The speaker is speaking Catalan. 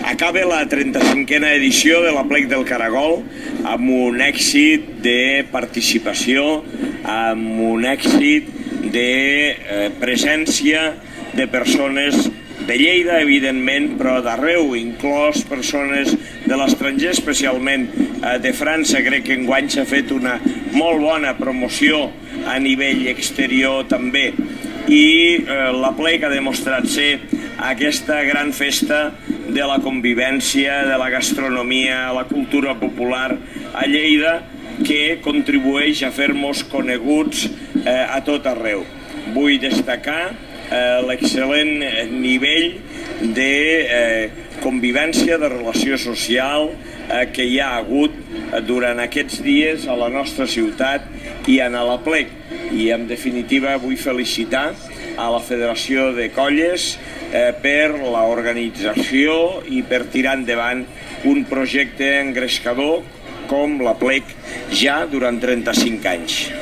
Acaba la 35a edició de l'Aplec del Caragol amb un èxit de participació, amb un èxit de presència de persones de Lleida, evidentment, però d'arreu, inclòs persones de l'estranger, especialment de França. Crec que enguany s'ha fet una molt bona promoció a nivell exterior també. I l'Aplec ha demostrat ser aquesta gran festa de la convivència, de la gastronomia, la cultura popular a Lleida, que contribueix a fer-nos coneguts a tot arreu. Vull destacar l'excel·lent nivell de convivència, de relació social que hi ha hagut durant aquests dies a la nostra ciutat i a l'Aplec. I en definitiva vull felicitar a la Federació de Colles per l'organització i per tirar endavant un projecte engrescador com l'Aplec ja durant 35 anys.